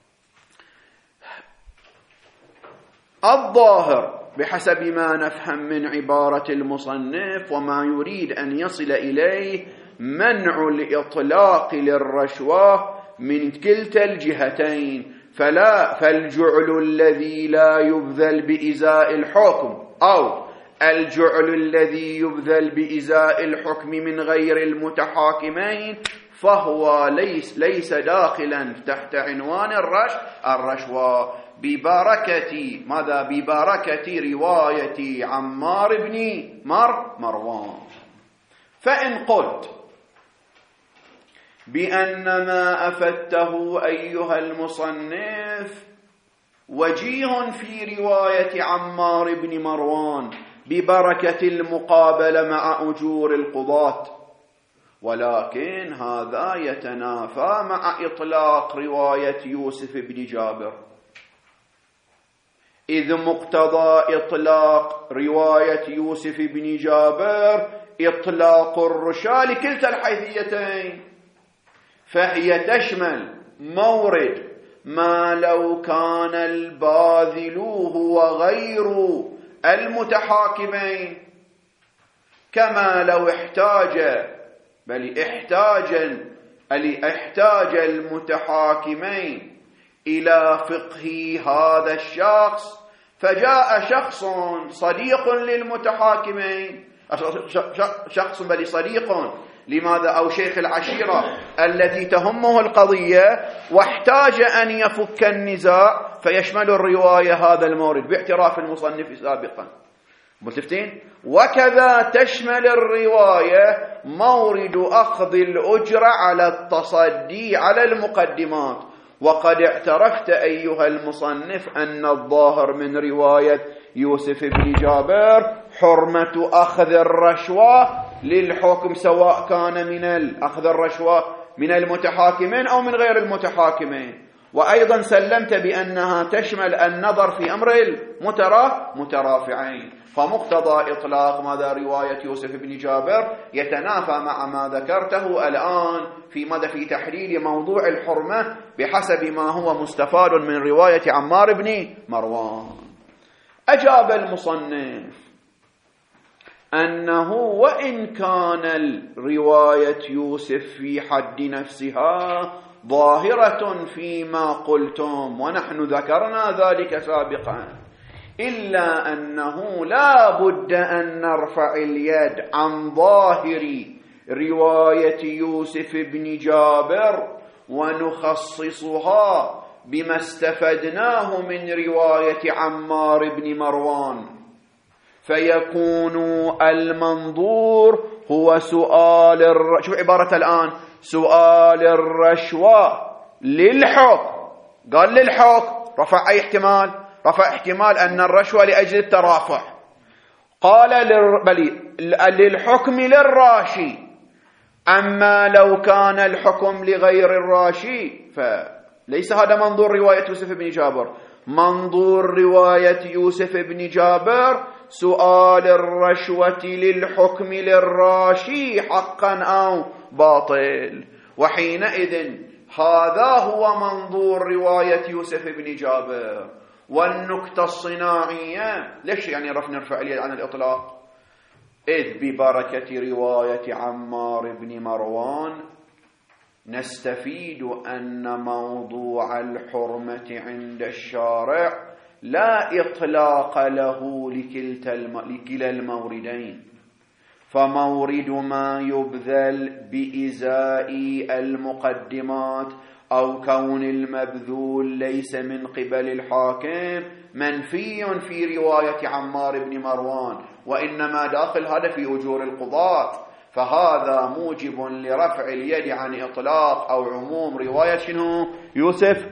الظاهر بحسب ما نفهم من عبارة المصنف وما يريد أن يصل إليه منع الإطلاق للرشوة من كلتا الجهتين، فلا فالجعل الذي لا يبذل بإزاء الحكم أو الجعل الذي يبذل بإزاء الحكم من غير المتحاكمين فهو ليس ليس داخلا تحت عنوان الرش الرشوة ببركة ماذا؟ ببركة رواية عمار بن مر مروان. فإن قلت بأن ما أفدته أيها المصنف وجيه في رواية عمار بن مروان ببركة المقابلة مع أجور القضاة، ولكن هذا يتنافى مع إطلاق رواية يوسف بن جابر، إذ مقتضى إطلاق رواية يوسف بن جابر إطلاق الرشا لكلتا الحيثيتين، فهي تشمل مورد ما لو كان الباذل هو غير المتحاكمين، كما لو احتاج بل احتاج احتاج المتحاكمين إلى فقه هذا الشخص، فجاء شخص صديق للمتحاكمين، شخص بل صديق لماذا أو شيخ العشيرة التي تهمه القضية، واحتاج أن يفك النزاع، فيشمل الرواية هذا المورد باعتراف المصنف سابقا. ملتفتين؟ وكذا تشمل الرواية مورد أخذ الأجرة على التصدي على المقدمات. وقد اعترفت أيها المصنف أن الظاهر من رواية يوسف بن جابر حرمة أخذ الرشوة للحكم، سواء كان من أخذ الرشوة من المتحاكمين أو من غير المتحاكمين. وأيضا سلمت بأنها تشمل النظر في أمر المترافعين، فمقتضى إطلاق ماذا رواية يوسف بن جابر يتنافى مع ما ذكرته الآن في ماذا في تحليل موضوع الحرمة بحسب ما هو مستفاد من رواية عمار بن مروان. أجاب المصنف أنه وإن كان رواية يوسف في حد نفسها ظاهرة فيما قلتم ونحن ذكرنا ذلك سابقا، إلا أنه لا بد أن نرفع اليد عن ظاهر رواية يوسف بن جابر ونخصصها بما استفدناه من رواية عمار بن مروان، فيكون المنظور هو سؤال الر... شوف عبارة الآن سؤال الرشوة للحكم، قال للحكم رفع أي احتمال؟ رفع احتمال أن الرشوة لأجل الترافع، قال لل... بل للحكم للراشي. أما لو كان الحكم لغير الراشي فليس هذا منظور رواية يوسف بن جابر. منظور رواية يوسف بن جابر سؤال الرشوة للحكم للراشي حقا أو باطل، وحينئذ هذا هو منظور رواية يوسف بن جابر. والنكتة الصناعية ليش يعني رفع نرفع اليد عن الإطلاق؟ إذ ببركة رواية عمار بن مروان نستفيد أن موضوع الحرمة عند الشارع لا إطلاق له لكلتا لكلا الموردين، فمورد ما يبذل بإزاء المقدمات أو كون المبذول ليس من قبل الحاكم منفي في رواية عمار بن مروان، وإنما داخل هذا في أجور القضاة، فهذا موجب لرفع اليد عن إطلاق أو عموم رواية شنو يوسف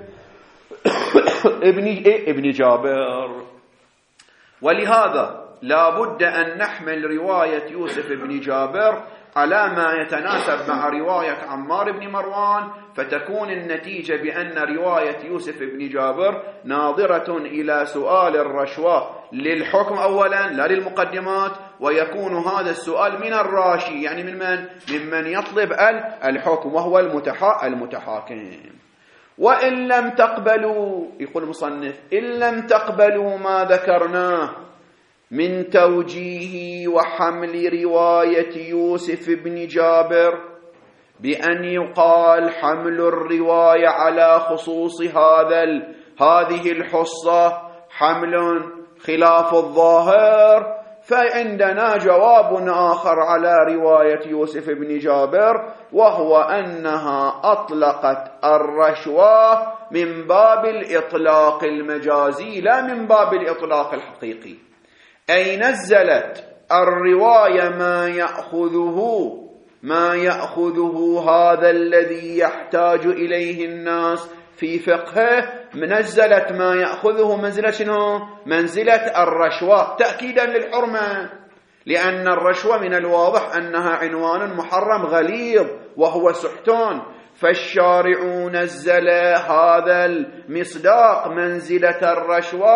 ابن ابن جابر. ولهذا لا بد أن نحمل رواية يوسف بن جابر على ما يتناسب مع رواية عمار بن مروان، فتكون النتيجة بأن رواية يوسف بن جابر ناظرة إلى سؤال الرشوة للحكم أولا لا للمقدمات، ويكون هذا السؤال من الراشي يعني من من؟ ممن يطلب الحكم وهو المتحا المتحاكم. وإن لم تقبلوا، يقول المصنف، إن لم تقبلوا ما ذكرناه من توجيه وحمل رواية يوسف بن جابر بأن يقال حمل الرواية على خصوص هذا هذه الحصة حمل خلاف الظاهر، فعندنا جواب آخر على رواية يوسف بن جابر، وهو أنها أطلقت الرشوة من باب الإطلاق المجازي لا من باب الإطلاق الحقيقي، أي نزلت الرواية ما يأخذه ما يأخذه هذا الذي يحتاج إليه الناس في فقهه، منزلت ما يأخذه منزلة شنو؟ منزلة الرشوة تأكيدا للحرمة، لأن الرشوة من الواضح أنها عنوان محرم غليظ وهو سحتون، فالشارع نزل هذا المصداق منزلة الرشوة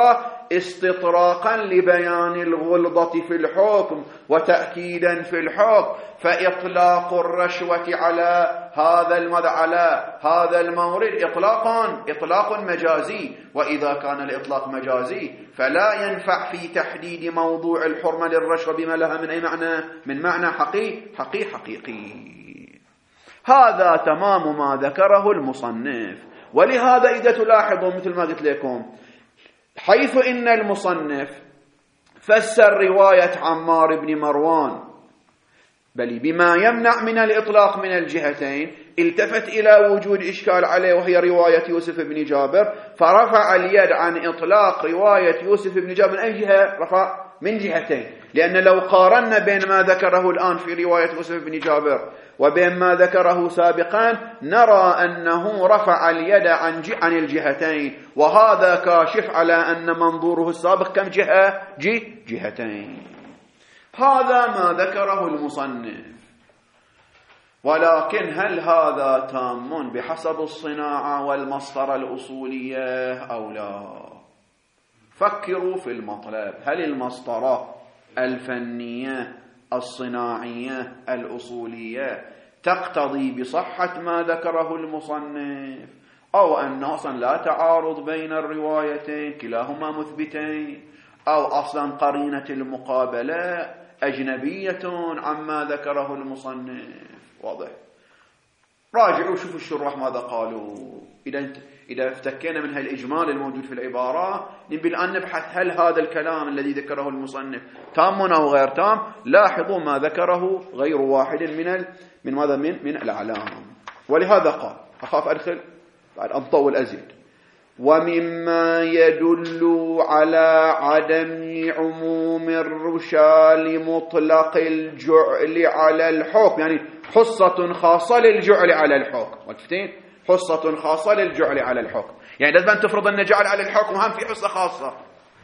استطراقا لبيان الغلظة في الحكم وتأكيدا في الحكم، فإطلاق الرشوة على هذا المد على هذا المورد إطلاق إطلاق مجازي، وإذا كان الإطلاق مجازي فلا ينفع في تحديد موضوع الحرمة للرشوة بما لها من أي معنى من معنى حقيقي حقيقي حقيقي. هذا تمام ما ذكره المصنف. ولهذا إذا تلاحظوا مثل ما قلت لكم، حيث إن المصنف فسر رواية عمار بن مروان بل بما يمنع من الإطلاق من الجهتين، التفت إلى وجود إشكال عليه وهي رواية يوسف بن جابر، فرفع اليد عن إطلاق رواية يوسف بن جابر من أي جهة؟ رفع من جهتين. لأن لو قارنا بين ما ذكره الآن في رواية يوسف بن جابر وبين ما ذكره سابقا نرى أنه رفع اليد عن عن الجهتين، وهذا كاشف على أن منظوره السابق كم جهة؟ جي جهتين. هذا ما ذكره المصنف. ولكن هل هذا تام بحسب الصناعة والمسطرة الأصولية أو لا؟ فكروا في المطلب. هل المسطرة الفنية الصناعية الأصولية تقتضي بصحة ما ذكره المصنف، أو أنه أصلا لا تعارض بين الروايتين كلاهما مثبتين، أو أصلا قرينة المقابلة أجنبية عما ذكره المصنف؟ واضح. راجعوا شوفوا الشراح ماذا قالوا. إذا إذا افتكينا من هالإجمال الموجود في العبارة نبي الآن نبحث هل هذا الكلام الذي ذكره المصنف تام أو غير تام. لاحظوا ما ذكره غير واحد من ال... من ماذا من من الأعلام. ولهذا قال، أخاف أدخل بعد أن أطول أزيد، ومما يدل على عدم عموم الرشا لمطلق الجعل على الحكم، يعني حصة خاصة للجعل على الحكم. وقفتين حصة خاصة للجعل على الحكم، يعني لازم تفرض أن جعل على الحكم هم في حصة خاصة.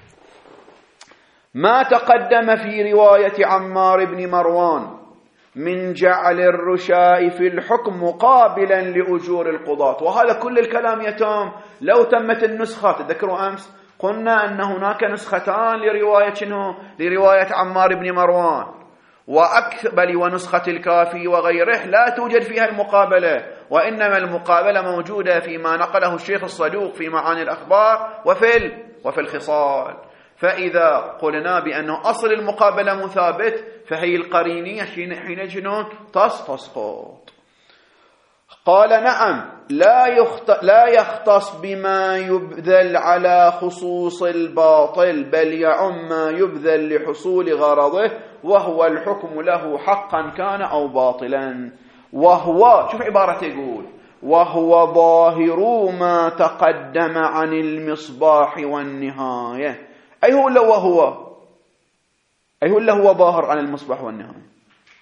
ما تقدم في رواية عمار بن مروان من جعل الرشاء في الحكم مقابلا لأجور القضاة، وهذا كل الكلام يتم لو تمت النسخة. تذكروا أمس قلنا أن هناك نسختان لرواية شنو؟ لرواية عمار بن مروان، وأكبل ونسخة الكافي وغيره لا توجد فيها المقابلة، وإنما المقابلة موجودة فيما نقله الشيخ الصدوق في معاني الأخبار وفي وفي الخصال. فإذا قلنا بأنه أصل المقابلة مثابت فهي القرينية حين جنون تسقط. قال نعم، لا يخت... لا يختص بما يبذل على خصوص الباطل، بل يعم ما يبذل لحصول غرضه، وهو الحكم له حقا كان أو باطلا. وهو شوف عبارة يقول وهو ظاهر ما تقدم عن المصباح والنهاية. أي هو اللي وهو أي هو اللي هو ظاهر عن المصباح والنهاية؟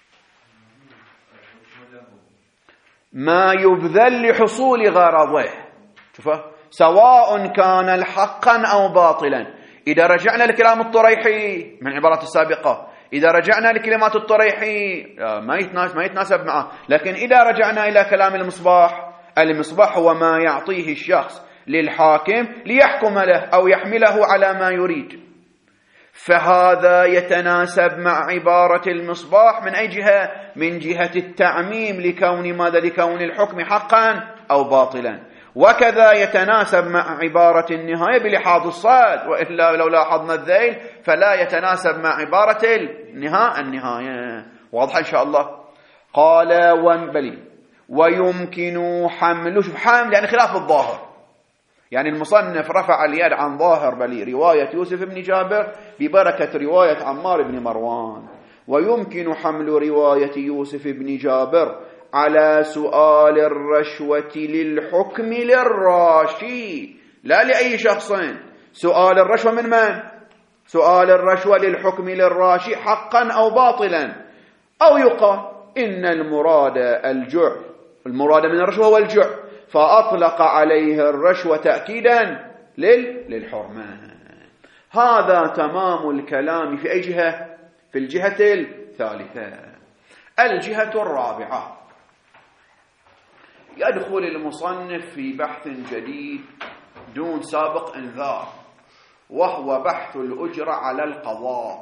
ما يبذل لحصول غرضه. شوفه سواء كان الحقا أو باطلا. إذا رجعنا لكلام الطريحي من عبارات السابقة، إذا رجعنا لكلمات الطريحي ما يتناسب ما يتناسب معه. لكن إذا رجعنا إلى كلام المصباح، المصباح هو ما يعطيه الشخص للحاكم ليحكم له أو يحمله على ما يريد، فهذا يتناسب مع عبارة المصباح من أي جهة؟ من جهة التعميم لكون ماذا؟ لكون الحكم حقا أو باطلا. وكذا يتناسب مع عبارة النهاية بلحاظ الصاد، وإلا لو لاحظنا الذيل فلا يتناسب مع عبارة النهاية النهاية. واضح إن شاء الله. قال وبلي ويمكن حمل شوف حمل يعني خلاف الظاهر، يعني المصنف رفع اليد عن ظاهر بلي رواية يوسف بن جابر ببركة رواية عمار بن مروان. ويمكن حمل رواية يوسف بن جابر على سؤال الرشوة للحكم للراشي لا لأي شخص. سؤال الرشوة من من؟ سؤال الرشوة للحكم للراشي حقا أو باطلا. أو يقال إن المراد الجع، المراد من الرشوة هو الجع، فأطلق عليه الرشوة تأكيدا للحرمة. هذا تمام الكلام في أي جهة؟ في الجهة الثالثة. الجهة الرابعة، يدخل المصنف في بحث جديد دون سابق انذار، وهو بحث الأجرة على القضاء.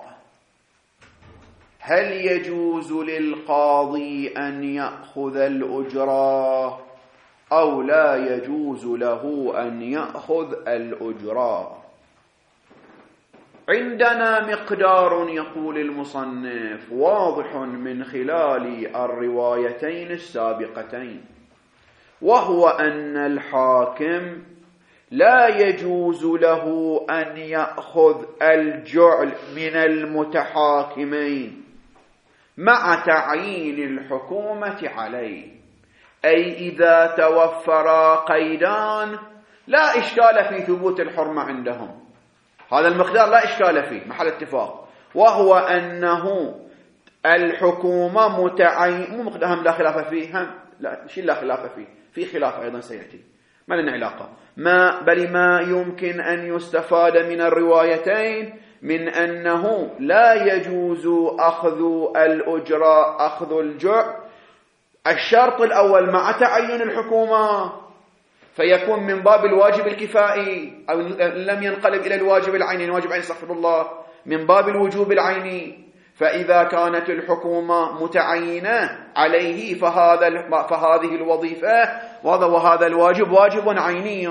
هل يجوز للقاضي أن يأخذ الأجرة أو لا يجوز له أن يأخذ الأجرة؟ عندنا مقدار يقول المصنف واضح من خلال الروايتين السابقتين، وهو أن الحاكم لا يجوز له أن يأخذ الجعل من المتحاكمين مع تعيين الحكومة عليه، أي إذا توفر قيدان لا إشكال في ثبوت الحرمة عندهم، هذا المقدار لا إشكال فيه محل اتفاق، وهو أنه الحكومة متعين، مو مقدار لا خلاف فيه، هم لا شيء لا خلاف فيه، في خلاف أيضا سيأتي ما لنا علاقة، ما بل ما يمكن أن يستفاد من الروايتين من أنه لا يجوز أخذ الأجرة أخذ الجع الشرط الأول مع تعين الحكومة، فيكون من باب الواجب الكفائي، أو لم ينقلب إلى الواجب العيني، الواجب العيني استغفر الله، من باب الوجوب العيني، فإذا كانت الحكومة متعينة عليه فهذا فهذه الوظيفة وهذا الواجب واجب عيني.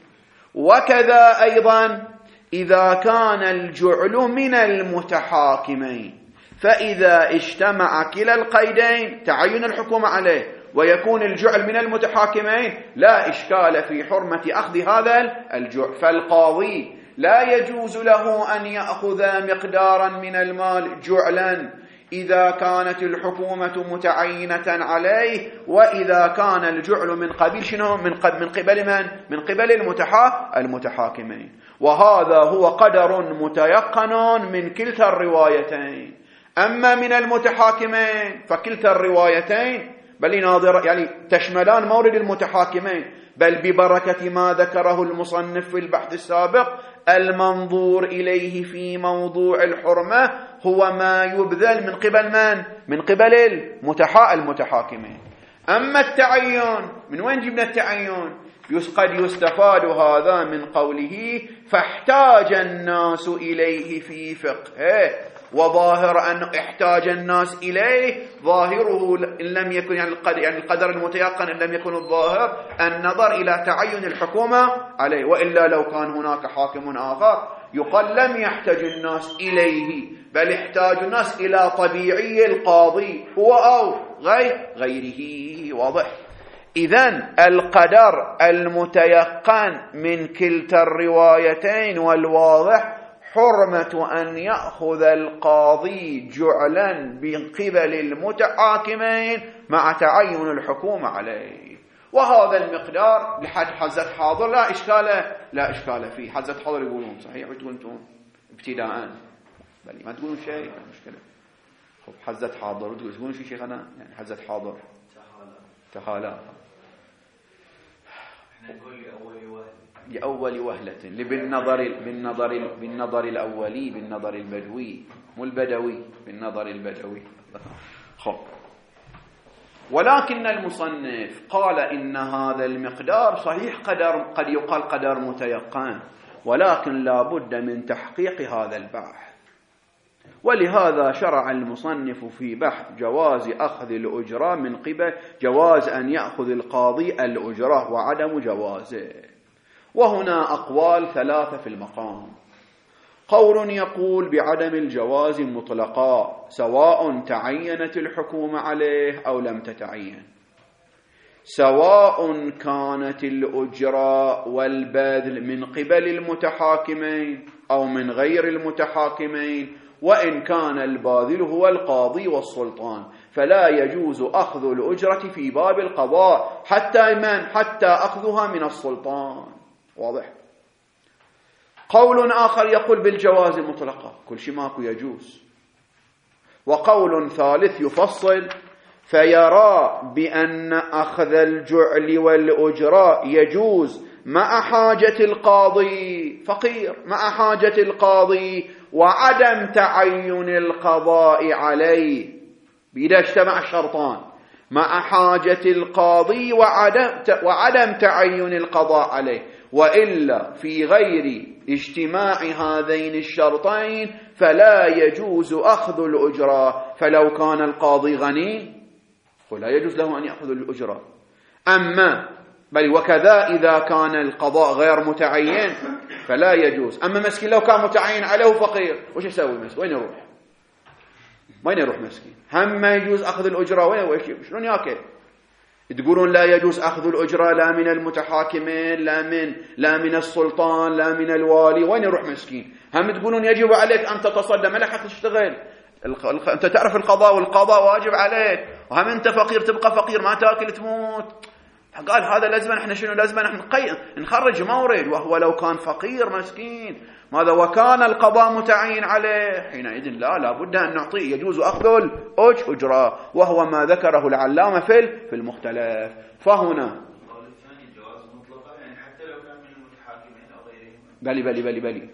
وكذا أيضا إذا كان الجعل من المتحاكمين، فإذا اجتمع كلا القيدين تعين الحكومة عليه ويكون الجعل من المتحاكمين لا إشكال في حرمة أخذ هذا الجعل، فالقاضي لا يجوز له أن يأخذ مقدارا من المال جعلا إذا كانت الحكومة متعينة عليه، وإذا كان الجعل من قبيل شنو؟ من قبل من قبل من؟ من قبل المتحا المتحاكمين. وهذا هو قدر متيقن من كلتا الروايتين. أما من المتحاكمين فكلتا الروايتين بل ناظر يعني تشملان مورد المتحاكمين، بل ببركة ما ذكره المصنف في البحث السابق المنظور إليه في موضوع الحرمة هو ما يبذل من قبل من؟ من قبل المتحا المتحاكمين. أما التعين من وين جبنا التعين؟ قد يستفاد هذا من قوله فاحتاج الناس إليه في فقهه، وظاهر أن احتاج الناس إليه ظاهره إن لم يكن يعني القدر, يعني القدر المتيقن إن لم يكن الظاهر النظر إلى تعين الحكومة عليه، وإلا لو كان هناك حاكم آخر يقال لم يحتاج الناس إليه بل احتاج الناس إلى طبيعي القاضي هو أو غير غيره. واضح؟ إذن القدر المتيقن من كلتا الروايتين والواضح حرمة أن يأخذ القاضي جعلا من قبل المتحاكمين مع تعين الحكومة عليه. وهذا المقدار لحد حزة حاضر لا إشكال لا إشكال فيه. حزة حاضر يقولون صحيح وتقولون أنتم ابتداء بل ما تقولون شيء مشكلة. خب حزة حاضر تقولون شيء شيخنا يعني حزة حاضر تخالا احنا نقول لأول وهلة لأول وهلة بالنظر بالنظر بالنظر الأولي بالنظر البدوي مو البدوي بالنظر البدوي. خب ولكن المصنف قال إن هذا المقدار صحيح قدر قد يقال قدر متيقن، ولكن لا بد من تحقيق هذا البحث، ولهذا شرع المصنف في بحث جواز أخذ الأجرة من قبل جواز أن يأخذ القاضي الأجرة وعدم جوازه. وهنا أقوال ثلاثة في المقام. قول يقول بعدم الجواز مطلقا سواء تعينت الحكومة عليه أو لم تتعين، سواء كانت الأجرة والبذل من قبل المتحاكمين أو من غير المتحاكمين، وإن كان الباذل هو القاضي والسلطان فلا يجوز أخذ الأجرة في باب القضاء حتى من حتى أخذها من السلطان. واضح؟ قول آخر يقول بالجواز مطلقا كل شيء ماكو يجوز. وقول ثالث يفصل فيرى بأن أخذ الجعل والأجراء يجوز مع حاجة القاضي فقير مع حاجة القاضي وعدم تعين القضاء عليه، إذا اجتمع الشرطان مع حاجة القاضي وعدم وعدم تعين القضاء عليه، وإلا في غير اجتماع هذين الشرطين فلا يجوز أخذ الأجرة. فلو كان القاضي غني فلا يجوز له أن يأخذ الأجرة. أما بل وكذا إذا كان القضاء غير متعين فلا يجوز. أما مسكين لو كان متعين عليه فقير وش يسوي مسكين؟ وين يروح؟ وين يروح مسكين؟ هم ما يجوز أخذ الأجرة وين شلون ياكل؟ تقولون لا يجوز أخذ الأجرة لا من المتحاكمين لا من لا من السلطان لا من الوالي. وين يروح مسكين؟ هم تقولون يجب عليك أن تتصدى ما لك تشتغل. الق... أنت تعرف القضاء والقضاء واجب عليك، وهم أنت فقير تبقى فقير ما تاكل تموت. قال هذا لازم احنا شنو لازم احنا نخرج مورد. وهو لو كان فقير مسكين ماذا وكان القضاء متعين عليه حينئذ لا لابد أن نعطيه يجوز أخذ الأجرة، وهو ما ذكره العلامة في في المختلف. فهنا بلي بلي بلي بلي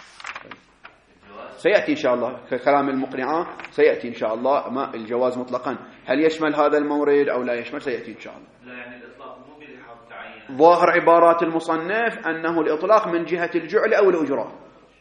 سيأتي إن شاء الله كلام المقنعة، سيأتي إن شاء الله ما الجواز مطلقا هل يشمل هذا المورد أو لا يشمل، سيأتي إن شاء الله. لا يعني الإطلاق مو بلحاظ تعين. ظاهر عبارات المصنف أنه الإطلاق من جهة الجعل أو الأجرة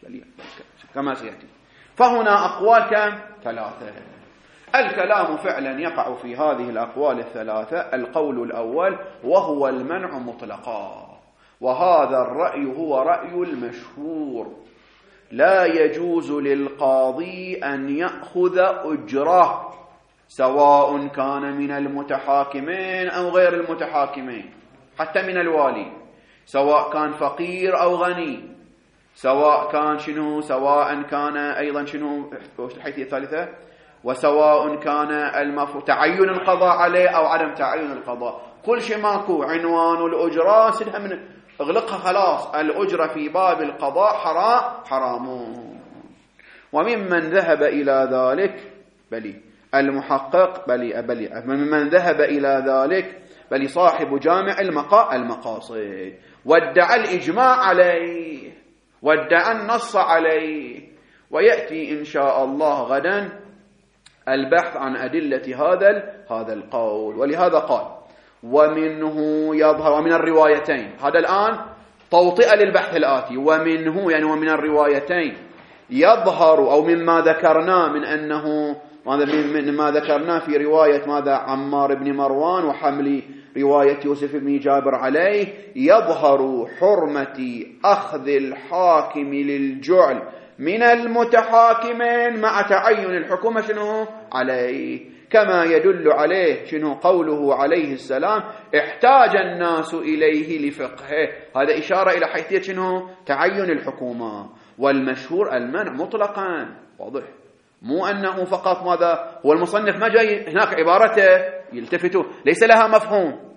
كما سيأتي. فهنا أقوال كم؟ ثلاثة. الكلام فعلا يقع في هذه الأقوال الثلاثة. القول الأول وهو المنع مطلقا، وهذا الرأي هو رأي المشهور. لا يجوز للقاضي أن يأخذ أجره سواء كان من المتحاكمين أو غير المتحاكمين، حتى من الوالي، سواء كان فقير أو غني، سواء كان شنو سواء كان أيضا شنو الحيثية الثالثة وسواء كان المفروض تعين القضاء عليه أو عدم تعين القضاء. كل شيء ماكو عنوان الأجرة سلها من اغلقها خلاص. الأجرة في باب القضاء حرام حرامون. وممن ذهب إلى ذلك بلي المحقق بلي بلي ممن ذهب إلى ذلك بلي صاحب جامع المقا المقاصد وادعى الإجماع عليه وادعى النص عليه. ويأتي إن شاء الله غدا البحث عن أدلة هذا هذا القول. ولهذا قال ومنه يظهر ومن الروايتين. هذا الآن توطئة للبحث الآتي. ومنه يعني ومن الروايتين يظهر أو مما ذكرنا من أنه من ما ذكرنا في رواية ماذا عمار بن مروان وحمل رواية يوسف بن جابر عليه يظهر حرمة أخذ الحاكم للجعل من المتحاكمين مع تعين الحكومة شنو عليه، كما يدل عليه شنو قوله عليه السلام احتاج الناس إليه لفقهه. هذا إشارة إلى حيثية شنو تعين الحكومة. والمشهور المنع مطلقا واضح، مو أنه فقط ماذا هو المصنف ما جاي هناك عبارته يلتفتوا ليس لها مفهوم.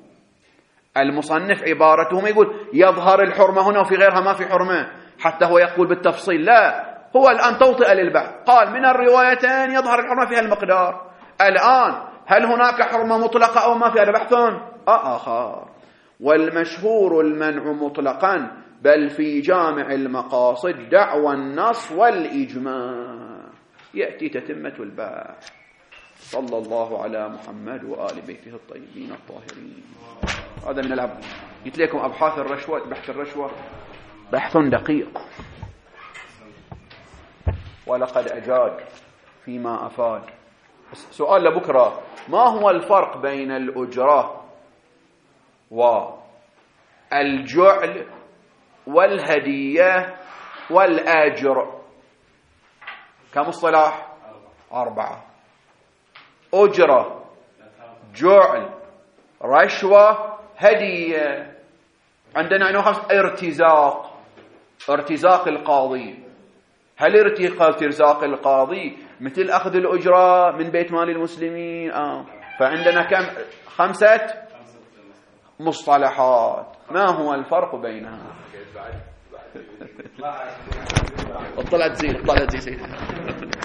المصنف عبارته ما يقول يظهر الحرمة هنا وفي غيرها ما في حرمة حتى هو يقول بالتفصيل، لا هو الآن توطئة للبحث قال من الروايتين يظهر الحرمة فيها المقدار. الآن هل هناك حرمة مطلقة أو ما فيها بحث آخر. والمشهور المنع مطلقا بل في جامع المقاصد دعوى النص والإجماع. يأتي تتمة البحث. صلى الله على محمد وآل بيته الطيبين الطاهرين. هذا من العبد. قلت لكم أبحاث الرشوة بحث الرشوة بحث دقيق ولقد أجاد فيما أفاد. سؤال لبكرة، ما هو الفرق بين الأجرة والجعل والهدية والأجر؟ كم اصطلاح؟ أربعة. أجرة، جعل، رشوة، هدية. عندنا عنوان خمس. ارتزاق، ارتزاق القاضي. هل ارتزاق القاضي مثل أخذ الأجرة من بيت مال المسلمين؟ آه. فعندنا كم؟ خمسة مصطلحات. ما هو الفرق بينها؟ طلعت زين طلعت زين سيدي.